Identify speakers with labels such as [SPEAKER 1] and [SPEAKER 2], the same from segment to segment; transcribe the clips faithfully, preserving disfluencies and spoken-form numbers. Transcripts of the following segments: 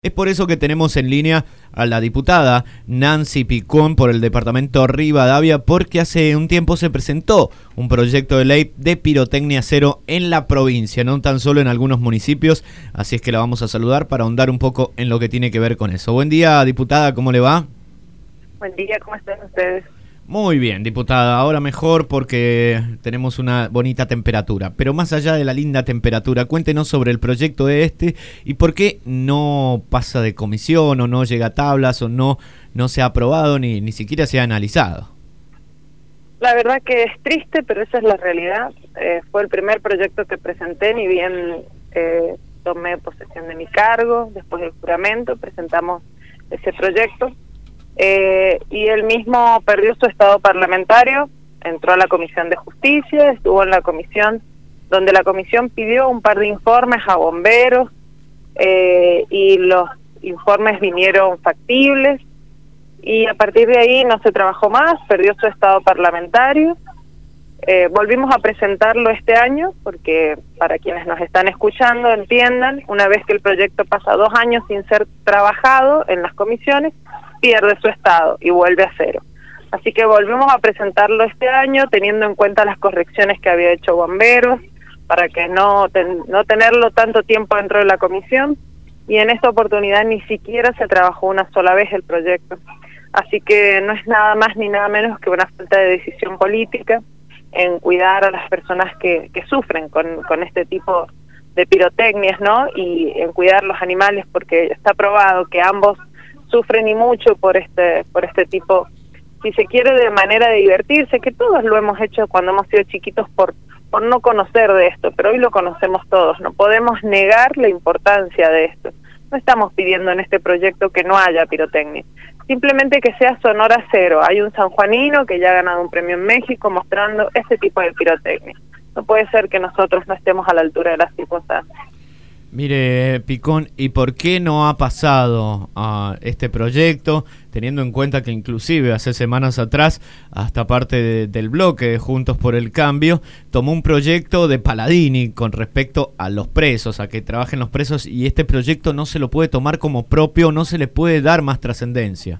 [SPEAKER 1] Es por eso que tenemos en línea a la diputada Nancy Picón por el departamento Rivadavia, porque hace un tiempo se presentó un proyecto de ley de pirotecnia cero en la provincia, no tan solo en algunos municipios, así es que la vamos a saludar para ahondar un poco en lo que tiene que ver con eso. Buen día, diputada, ¿cómo le va?
[SPEAKER 2] Buen día, ¿cómo están ustedes?
[SPEAKER 1] Muy bien, diputada, ahora mejor porque tenemos una bonita temperatura, pero más allá de la linda temperatura, cuéntenos sobre el proyecto de este y por qué no pasa de comisión o no llega a tablas o no, no se ha aprobado ni, ni siquiera se ha analizado.
[SPEAKER 2] La verdad que es triste, pero esa es la realidad. Eh, fue el primer proyecto que presenté, ni bien eh, tomé posesión de mi cargo, después del juramento, presentamos ese proyecto. Eh, y él mismo perdió su estado parlamentario, entró a la Comisión de Justicia, estuvo en la comisión, donde la comisión pidió un par de informes a bomberos, eh, y los informes vinieron factibles, y a partir de ahí no se trabajó más, perdió su estado parlamentario. Eh, volvimos a presentarlo este año, porque para quienes nos están escuchando entiendan, una vez que el proyecto pasa dos años sin ser trabajado en las comisiones, pierde su estado y vuelve a cero. Así que volvemos a presentarlo este año, teniendo en cuenta las correcciones que había hecho Bomberos, para que no, ten, no tenerlo tanto tiempo dentro de la comisión, y en esta oportunidad ni siquiera se trabajó una sola vez el proyecto. Así que no es nada más ni nada menos que una falta de decisión política en cuidar a las personas que, que sufren con, con este tipo de pirotecnias, ¿no? Y en cuidar los animales, porque está probado que ambos sufren y mucho por este por este tipo, si se quiere, de manera de divertirse, que todos lo hemos hecho cuando hemos sido chiquitos por por no conocer de esto, pero hoy lo conocemos todos, no podemos negar la importancia de esto. No estamos pidiendo en este proyecto que no haya pirotecnia, simplemente que sea Sonora Cero. Hay un sanjuanino que ya ha ganado un premio en México mostrando este tipo de pirotecnia. No puede ser que nosotros no estemos a la altura de las circunstancias.
[SPEAKER 1] Mire, Picón, ¿y por qué no ha pasado a este proyecto, teniendo en cuenta que inclusive hace semanas atrás, hasta parte de, del bloque de Juntos por el Cambio, tomó un proyecto de Paladini con respecto a los presos, a que trabajen los presos, y este proyecto no se lo puede tomar como propio, no se le puede dar más trascendencia?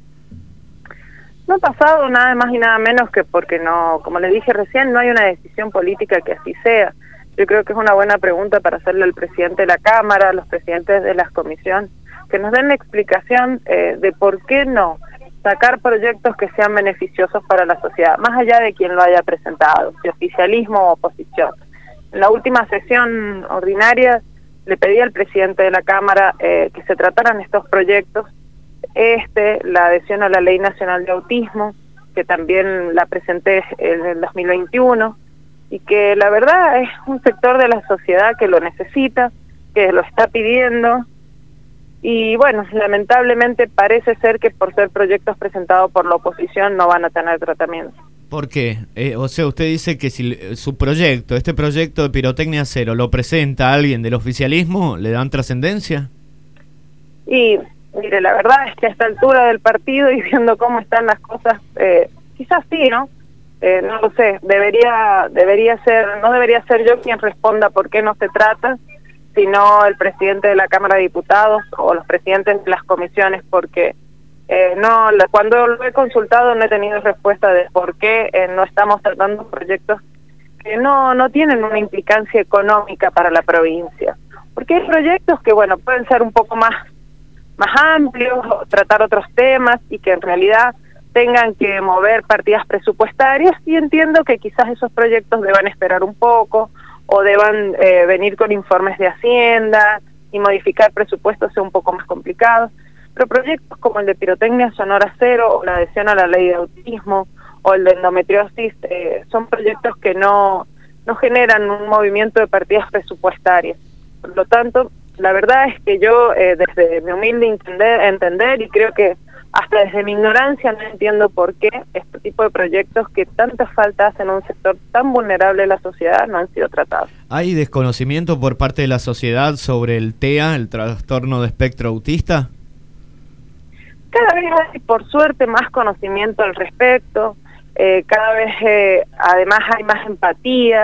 [SPEAKER 2] No ha pasado nada más y nada menos que porque no, como le dije recién, no hay una decisión política que así sea. Yo creo que es una buena pregunta para hacerle al presidente de la Cámara, a los presidentes de las comisiones, que nos den la explicación eh, de por qué no sacar proyectos que sean beneficiosos para la sociedad, más allá de quien lo haya presentado, si oficialismo o oposición. En la última sesión ordinaria le pedí al presidente de la Cámara eh, que se trataran estos proyectos, este, la adhesión a la Ley Nacional de Autismo, que también la presenté en el dos mil veintiuno, y que la verdad es un sector de la sociedad que lo necesita, que lo está pidiendo, y bueno, lamentablemente parece ser que por ser proyectos presentados por la oposición no van a tener tratamiento. ¿Por qué? Eh, o sea, usted dice que si su proyecto, este proyecto de pirotecnia cero, lo presenta alguien del oficialismo, ¿le dan trascendencia? Y mire, la verdad es que a esta altura del partido y viendo cómo están las cosas, eh, quizás sí, ¿no? Eh, no lo sé, debería debería ser, no debería ser yo quien responda por qué no se trata, sino el presidente de la Cámara de Diputados o los presidentes de las comisiones, porque eh, no la, cuando lo he consultado no he tenido respuesta de por qué eh, no estamos tratando proyectos que no no tienen una implicancia económica para la provincia, porque hay proyectos que bueno pueden ser un poco más más amplios, o tratar otros temas y que en realidad tengan que mover partidas presupuestarias, y entiendo que quizás esos proyectos deban esperar un poco o deban eh, venir con informes de Hacienda y modificar presupuestos sea un poco más complicado, pero proyectos como el de pirotecnia Sonora Cero o la adhesión a la ley de autismo o el de endometriosis eh, son proyectos que no, no generan un movimiento de partidas presupuestarias. Por lo tanto, la verdad es que yo eh, desde mi humilde entender, entender y creo que hasta desde mi ignorancia no entiendo por qué este tipo de proyectos que tanta falta hacen a un sector tan vulnerable de la sociedad no han sido tratados. ¿Hay desconocimiento por parte de la sociedad sobre el T E A, el trastorno de espectro autista? Cada vez hay, por suerte, más conocimiento al respecto, eh, cada vez eh, además hay más empatía,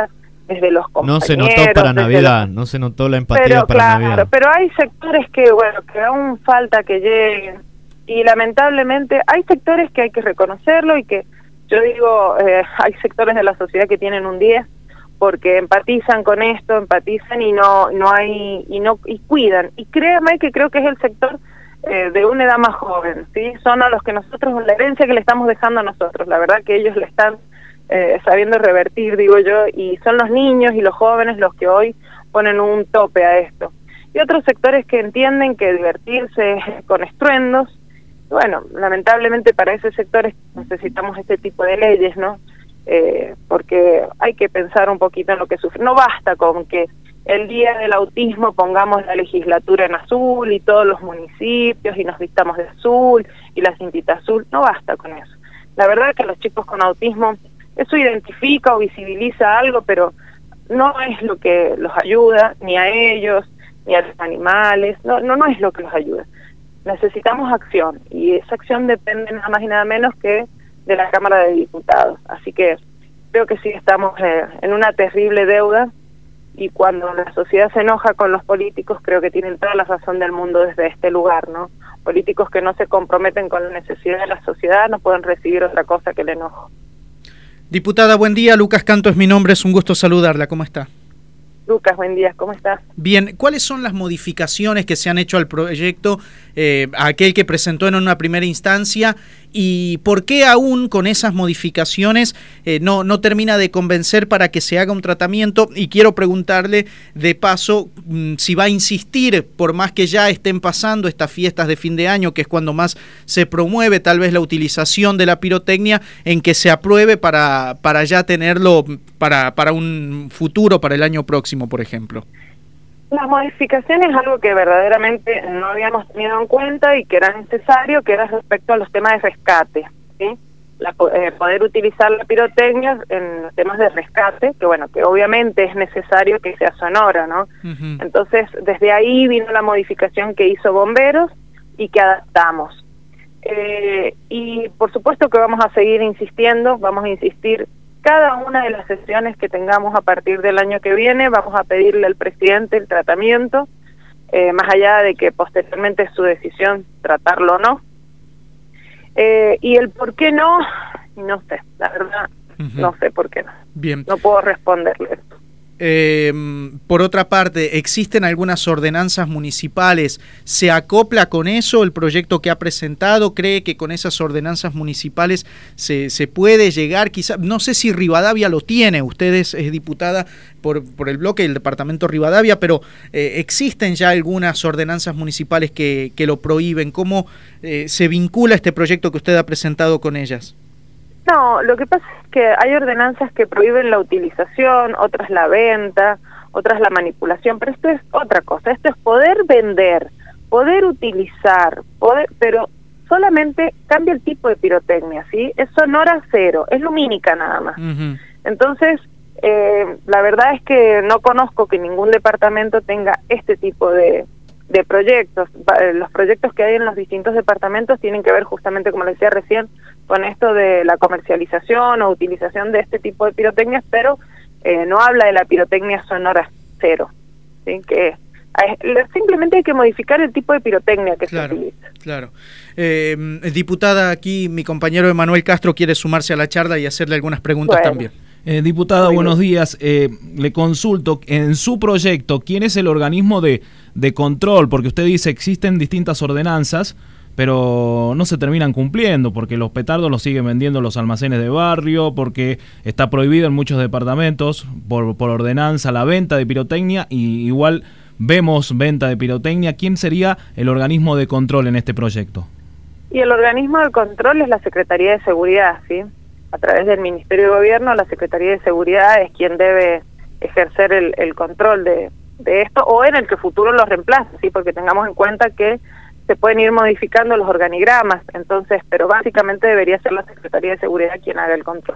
[SPEAKER 2] desde los compañeros.
[SPEAKER 1] No se notó para Navidad, los... no se notó la empatía
[SPEAKER 2] pero,
[SPEAKER 1] para
[SPEAKER 2] claro,
[SPEAKER 1] Navidad.
[SPEAKER 2] Pero hay sectores que, bueno, que aún falta que lleguen, y lamentablemente hay sectores que hay que reconocerlo y que, yo digo, eh, hay sectores de la sociedad que tienen un diez, porque empatizan con esto, empatizan y no no hay y no y cuidan. Y créanme que creo que es el sector eh, de una edad más joven, ¿sí? Son a los que nosotros, la herencia que le estamos dejando a nosotros, la verdad que ellos le están eh, sabiendo revertir, digo yo, y son los niños y los jóvenes los que hoy ponen un tope a esto. Y otros sectores que entienden que divertirse es con estruendos. Bueno, lamentablemente para esos sectores necesitamos este tipo de leyes, ¿no? Eh, porque hay que pensar un poquito en lo que sufre. No basta con que el día del autismo pongamos la legislatura en azul y todos los municipios y nos vistamos de azul y la cintita azul, no basta con eso. La verdad es que los chicos con autismo, eso identifica o visibiliza algo, pero no es lo que los ayuda, ni a ellos, ni a los animales, no, no, no es lo que los ayuda. Necesitamos acción, y esa acción depende nada más y nada menos que de la Cámara de Diputados. Así que creo que sí estamos eh, en una terrible deuda, y cuando la sociedad se enoja con los políticos, creo que tienen toda la razón del mundo desde este lugar, ¿no? Políticos que no se comprometen con la necesidad de la sociedad no pueden recibir otra cosa que el enojo.
[SPEAKER 3] Diputada, buen día. Lucas Canto es mi nombre, es un gusto saludarla. ¿Cómo está?
[SPEAKER 2] Lucas, buen día, ¿cómo estás?
[SPEAKER 3] Bien, ¿cuáles son las modificaciones que se han hecho al proyecto, eh, aquel que presentó en una primera instancia, y por qué aún con esas modificaciones eh, no, no termina de convencer para que se haga un tratamiento? Y quiero preguntarle de paso mmm, si va a insistir, por más que ya estén pasando estas fiestas de fin de año, que es cuando más se promueve tal vez la utilización de la pirotecnia, en que se apruebe para, para ya tenerlo para, para un futuro, para el año próximo, por ejemplo.
[SPEAKER 2] Las modificaciones es algo que verdaderamente no habíamos tenido en cuenta y que era necesario, que era respecto a los temas de rescate, ¿sí? La, eh, poder utilizar la pirotecnia en los temas de rescate, que bueno, que obviamente es necesario que sea sonora, ¿no? Uh-huh. Entonces, desde ahí vino la modificación que hizo Bomberos y que adaptamos. Eh, y por supuesto que vamos a seguir insistiendo, vamos a insistir cada una de las sesiones que tengamos a partir del año que viene, vamos a pedirle al presidente el tratamiento, eh, más allá de que posteriormente es su decisión tratarlo o no. Eh, y el por qué no, no sé, la verdad, uh-huh. no sé por qué no.
[SPEAKER 3] Bien.
[SPEAKER 2] No puedo responderle esto.
[SPEAKER 3] Eh, por otra parte, ¿existen algunas ordenanzas municipales? ¿Se acopla con eso el proyecto que ha presentado? ¿Cree que con esas ordenanzas municipales se, se puede llegar? Quizá, no sé si Rivadavia lo tiene, usted es, es diputada por, por el bloque del departamento Rivadavia, pero eh, ¿existen ya algunas ordenanzas municipales que, que lo prohíben? ¿Cómo eh, se vincula este proyecto que usted ha presentado con ellas?
[SPEAKER 2] No, lo que pasa es que hay ordenanzas que prohíben la utilización, otras la venta, otras la manipulación, pero esto es otra cosa, esto es poder vender, poder utilizar, poder, pero solamente cambia el tipo de pirotecnia, ¿sí? Es sonora cero, es lumínica nada más. Uh-huh. Entonces, eh, la verdad es que no conozco que ningún departamento tenga este tipo de, de proyectos. Los proyectos que hay en los distintos departamentos tienen que ver justamente, como le decía recién, con esto de la comercialización o utilización de este tipo de pirotecnias, pero eh, no habla de la pirotecnia sonora cero, ¿sí? Que eh, simplemente hay que modificar el tipo de pirotecnia que
[SPEAKER 3] claro,
[SPEAKER 2] se utiliza.
[SPEAKER 3] Claro. Eh, diputada, aquí mi compañero Emanuel Castro quiere sumarse a la charla y hacerle algunas preguntas bueno. también.
[SPEAKER 4] Eh, diputada, Muy buenos bien. días. Eh, le consulto, en su proyecto, ¿quién es el organismo de, de control? Porque usted dice existen distintas ordenanzas, pero no se terminan cumpliendo, porque los petardos los siguen vendiendo los almacenes de barrio, porque está prohibido en muchos departamentos por, por ordenanza la venta de pirotecnia, y igual vemos venta de pirotecnia. ¿Quién sería el organismo de control en este proyecto?
[SPEAKER 2] Y el organismo de control es la Secretaría de Seguridad, ¿sí? A través del Ministerio de Gobierno, la Secretaría de Seguridad es quien debe ejercer el, el control de, de esto, o en el que futuro lo reemplace, ¿sí? Porque tengamos en cuenta que se pueden ir modificando los organigramas, entonces, pero básicamente debería ser la Secretaría de Seguridad quien haga el control.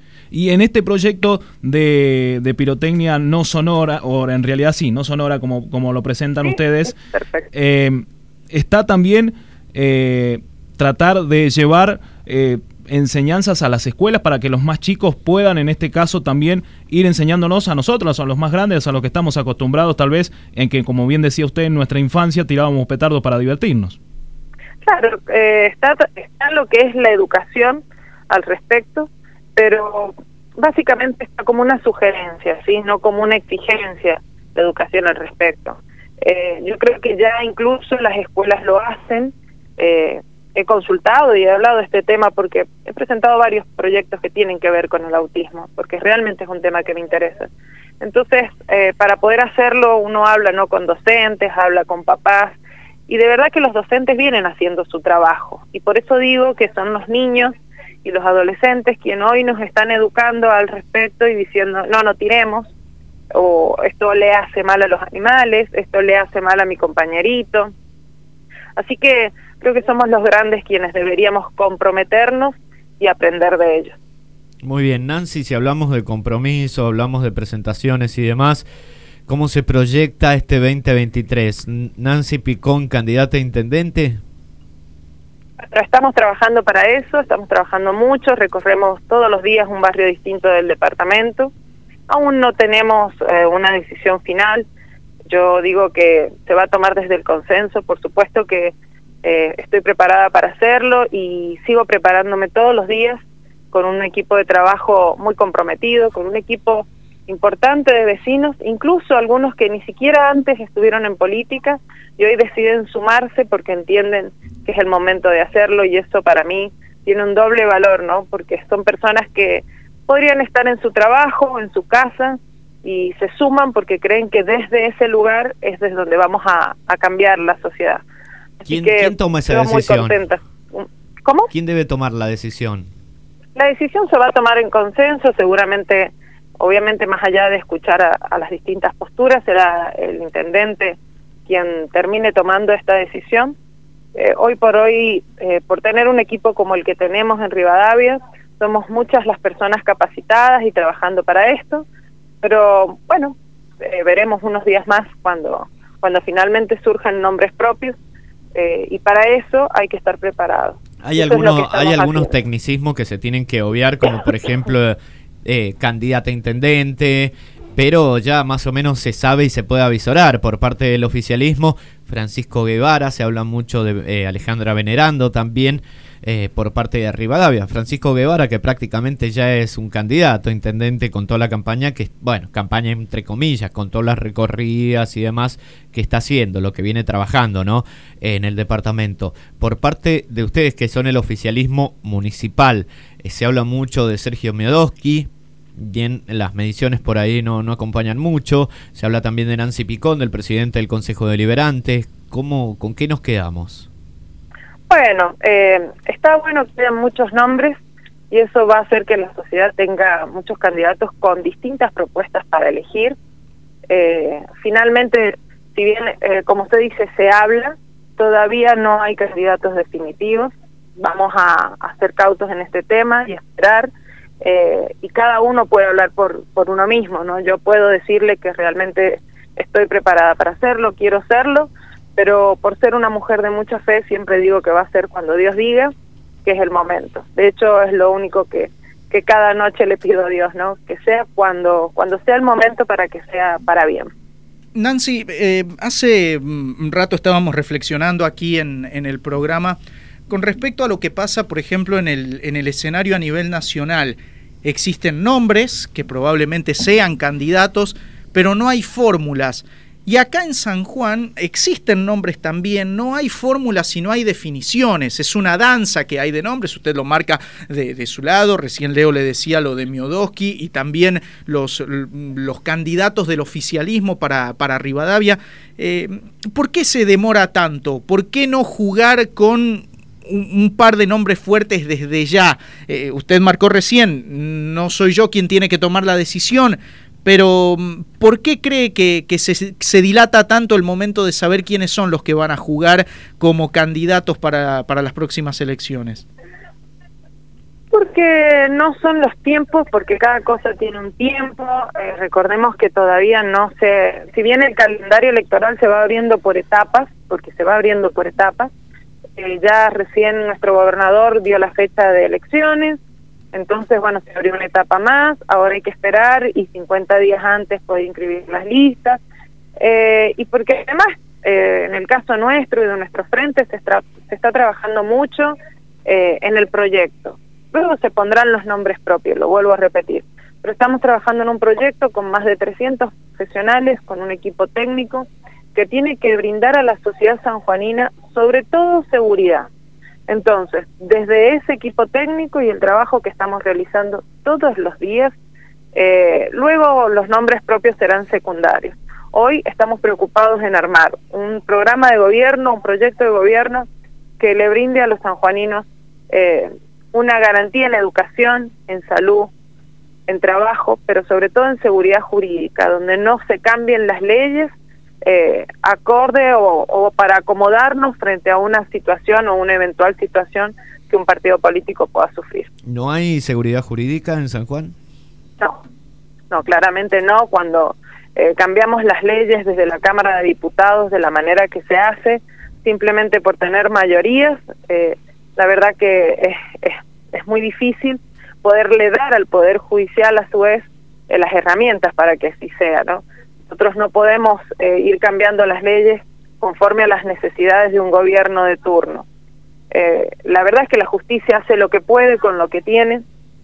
[SPEAKER 4] Y en este proyecto de, de pirotecnia no sonora, o en realidad sí, no sonora como, como lo presentan sí, ustedes,
[SPEAKER 2] perfecto.
[SPEAKER 4] Eh, está también eh, tratar de llevar eh, enseñanzas a las escuelas para que los más chicos puedan, en este caso, también ir enseñándonos a nosotros, a los más grandes, a los que estamos acostumbrados tal vez, en que, como bien decía usted, en nuestra infancia tirábamos petardos para divertirnos.
[SPEAKER 2] Claro, eh, está, está lo que es la educación al respecto, pero básicamente está como una sugerencia, ¿sí? No como una exigencia de educación al respecto. Eh, yo creo que ya incluso las escuelas lo hacen. Eh, he consultado y he hablado de este tema porque he presentado varios proyectos que tienen que ver con el autismo, porque realmente es un tema que me interesa. Entonces, eh, para poder hacerlo, uno habla no con docentes, habla con papás, y de verdad que los docentes vienen haciendo su trabajo, y por eso digo que son los niños y los adolescentes quienes hoy nos están educando al respecto y diciendo, no, no tiremos, o esto le hace mal a los animales, esto le hace mal a mi compañerito. Así que creo que somos los grandes quienes deberíamos comprometernos y aprender de ellos.
[SPEAKER 1] Muy bien, Nancy, si hablamos de compromiso, hablamos de presentaciones y demás, ¿cómo se proyecta este veinte veintitrés? Nancy Picón, candidata a intendente.
[SPEAKER 2] Pero estamos trabajando para eso, estamos trabajando mucho, recorremos todos los días un barrio distinto del departamento. Aún no tenemos eh, una decisión final. Yo digo que se va a tomar desde el consenso, por supuesto que eh, estoy preparada para hacerlo y sigo preparándome todos los días con un equipo de trabajo muy comprometido, con un equipo importante de vecinos, incluso algunos que ni siquiera antes estuvieron en política y hoy deciden sumarse porque entienden que es el momento de hacerlo, y eso para mí tiene un doble valor, ¿no? Porque son personas que podrían estar en su trabajo, en su casa, y se suman porque creen que desde ese lugar es desde donde vamos a, a cambiar la sociedad. Así
[SPEAKER 1] ¿Quién,
[SPEAKER 2] que
[SPEAKER 1] ¿Quién toma esa
[SPEAKER 2] estoy
[SPEAKER 1] decisión?
[SPEAKER 2] muy contenta. ¿Cómo?
[SPEAKER 1] ¿Quién debe tomar la decisión?
[SPEAKER 2] La decisión se va a tomar en consenso, seguramente, obviamente más allá de escuchar a, a las distintas posturas, será el intendente quien termine tomando esta decisión. Eh, hoy por hoy, eh, por tener un equipo como el que tenemos en Rivadavia, somos muchas las personas capacitadas y trabajando para esto, pero bueno, eh, veremos unos días más cuando, cuando finalmente surjan nombres propios, eh, y para eso hay que estar preparados.
[SPEAKER 1] Hay,
[SPEAKER 2] Eso
[SPEAKER 1] algunos,
[SPEAKER 2] es lo que
[SPEAKER 1] hay algunos
[SPEAKER 2] haciendo.
[SPEAKER 1] tecnicismos que se tienen que obviar, como por ejemplo eh, candidata a intendente, pero ya más o menos se sabe y se puede avisorar por parte del oficialismo. Francisco Guevara, se habla mucho de eh, Alejandra Venerando también eh, por parte de Rivadavia. Francisco Guevara, que prácticamente ya es un candidato a intendente con toda la campaña, que bueno, campaña entre comillas, con todas las recorridas y demás que está haciendo, lo que viene trabajando, ¿no? En el departamento. Por parte de ustedes, que son el oficialismo municipal, eh, se habla mucho de Sergio Miodowski. Bien, las mediciones por ahí no, no acompañan mucho. Se habla también de Nancy Picón, del presidente del Consejo Deliberante. ¿Cómo, ¿Con qué nos quedamos?
[SPEAKER 2] Bueno, eh, está bueno que haya muchos nombres y eso va a hacer que la sociedad tenga muchos candidatos con distintas propuestas para elegir. Eh, finalmente, si bien, eh, como usted dice, se habla, todavía no hay candidatos definitivos. Vamos a, a ser cautos en este tema y esperar. Eh, y cada uno puede hablar por, por uno mismo, ¿no? Yo puedo decirle que realmente estoy preparada para hacerlo, quiero hacerlo, pero por ser una mujer de mucha fe siempre digo que va a ser cuando Dios diga que es el momento. De hecho, es lo único que, que cada noche le pido a Dios, ¿no? Que sea cuando, cuando sea el momento, para que sea para bien.
[SPEAKER 3] Nancy, eh, hace un rato estábamos reflexionando aquí en, en el programa con respecto a lo que pasa, por ejemplo, en el, en el escenario a nivel nacional. Existen nombres que probablemente sean candidatos, pero no hay fórmulas. Y acá en San Juan existen nombres también, no hay fórmulas y no hay definiciones. Es una danza que hay de nombres, usted lo marca de, de su lado. Recién Leo le decía lo de Miodowski y también los, los candidatos del oficialismo para, para Rivadavia. Eh, ¿Por qué se demora tanto? ¿Por qué no jugar con un par de nombres fuertes desde ya? Eh, usted marcó recién, no soy yo quien tiene que tomar la decisión, pero ¿por qué cree que, que se, se dilata tanto el momento de saber quiénes son los que van a jugar como candidatos para, para las próximas elecciones?
[SPEAKER 2] Porque no son los tiempos, porque cada cosa tiene un tiempo. Eh, recordemos que todavía no se, si bien el calendario electoral se va abriendo por etapas, porque se va abriendo por etapas, Eh, ya recién nuestro gobernador dio la fecha de elecciones, entonces, bueno, se abrió una etapa más, ahora hay que esperar y cincuenta días antes puede inscribir las listas. Eh, y porque además, eh, en el caso nuestro y de nuestro frente, se está, se está trabajando mucho eh, en el proyecto. Luego se pondrán los nombres propios, lo vuelvo a repetir. Pero estamos trabajando en un proyecto con más de trescientos profesionales, con un equipo técnico, que tiene que brindar a la sociedad sanjuanina, sobre todo, seguridad. Entonces, desde ese equipo técnico y el trabajo que estamos realizando todos los días, eh, luego los nombres propios serán secundarios. Hoy estamos preocupados en armar un programa de gobierno, un proyecto de gobierno que le brinde a los sanjuaninos eh, una garantía en educación, en salud, en trabajo, pero sobre todo en seguridad jurídica, donde no se cambien las leyes eh, acorde o, o para acomodarnos frente a una situación o una eventual situación que un partido político pueda sufrir.
[SPEAKER 1] ¿No hay seguridad jurídica en San Juan?
[SPEAKER 2] No, no, claramente no. Cuando eh, cambiamos las leyes desde la Cámara de Diputados de la manera que se hace, simplemente por tener mayorías, eh, la verdad que es, es, es muy difícil poderle dar al Poder Judicial a su vez eh, las herramientas para que así sea, ¿no? Nosotros no podemos eh, ir cambiando las leyes conforme a las necesidades de un gobierno de turno. Eh, la verdad es que la justicia hace lo que puede con lo que tiene,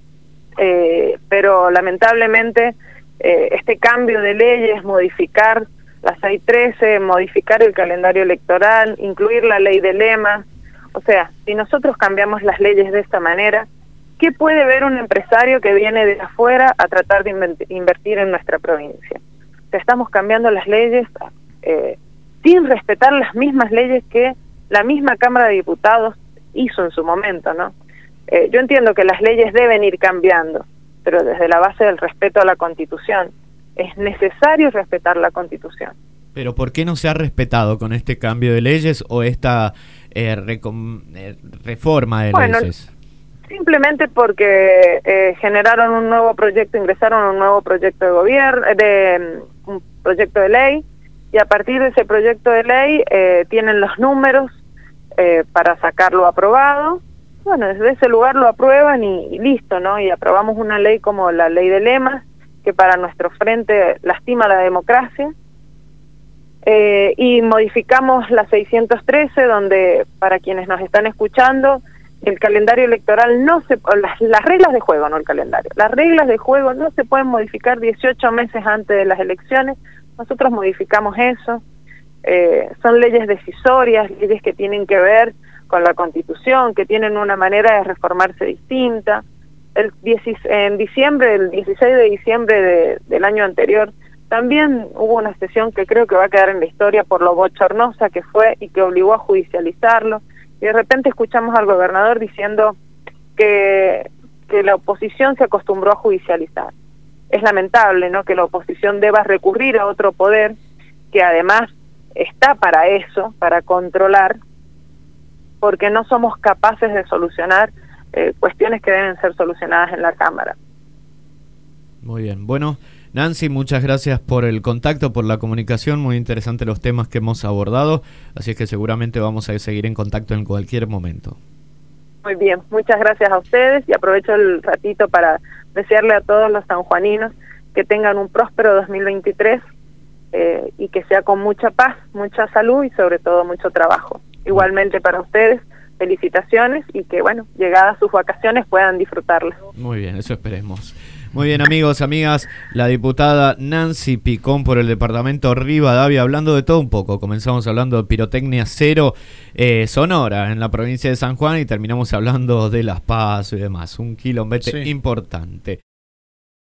[SPEAKER 2] eh, pero lamentablemente eh, este cambio de leyes, modificar la seis trece, modificar el calendario electoral, incluir la ley de lemas, o sea, si nosotros cambiamos las leyes de esta manera, ¿qué puede ver un empresario que viene de afuera a tratar de invertir en nuestra provincia? O sea, estamos cambiando las leyes eh, sin respetar las mismas leyes que la misma Cámara de Diputados hizo en su momento, ¿no? Eh, yo entiendo que las leyes deben ir cambiando, pero desde la base del respeto a la Constitución. Es necesario respetar la Constitución.
[SPEAKER 1] Pero ¿por qué no se ha respetado con este cambio de leyes o esta eh, recom eh, reforma de
[SPEAKER 2] bueno,
[SPEAKER 1] leyes?
[SPEAKER 2] Simplemente porque eh, generaron un nuevo proyecto, ingresaron un nuevo proyecto de gobierno, de um, un proyecto de ley, y a partir de ese proyecto de ley eh, tienen los números eh, para sacarlo aprobado. Bueno, desde ese lugar lo aprueban y, y listo, ¿no? Y aprobamos una ley como la ley de lemas, que para nuestro frente lastima la democracia, eh, y modificamos la seiscientos trece, donde, para quienes nos están escuchando, el calendario electoral no se... Las, las reglas de juego, no el calendario. Las reglas de juego no se pueden modificar dieciocho meses antes de las elecciones. Nosotros modificamos eso. Eh, son leyes decisorias, leyes que tienen que ver con la Constitución, que tienen una manera de reformarse distinta. El diez, en diciembre, el dieciséis de diciembre de, del año anterior, también hubo una sesión que creo que va a quedar en la historia por lo bochornosa que fue y que obligó a judicializarlo. Y de repente escuchamos al gobernador diciendo que, que la oposición se acostumbró a judicializar. Es lamentable, ¿no?, que la oposición deba recurrir a otro poder que además está para eso, para controlar, porque no somos capaces de solucionar eh, cuestiones que deben ser solucionadas en la Cámara.
[SPEAKER 1] Muy bien. Bueno, Nancy, muchas gracias por el contacto, por la comunicación, muy interesantes los temas que hemos abordado, así es que seguramente vamos a seguir en contacto en cualquier momento.
[SPEAKER 2] Muy bien, muchas gracias a ustedes y aprovecho el ratito para desearle a todos los sanjuaninos que tengan un próspero dos mil veintitrés eh, y que sea con mucha paz, mucha salud y sobre todo mucho trabajo. Igualmente para ustedes, felicitaciones y que, bueno, llegadas sus vacaciones puedan disfrutarlas.
[SPEAKER 1] Muy bien, eso esperemos. Muy bien, amigos, amigas, la diputada Nancy Picón por el departamento Rivadavia, hablando de todo un poco. Comenzamos hablando de pirotecnia cero eh, sonora en la provincia de San Juan y terminamos hablando de Las Paz y demás. Un kilómetro sí. importante.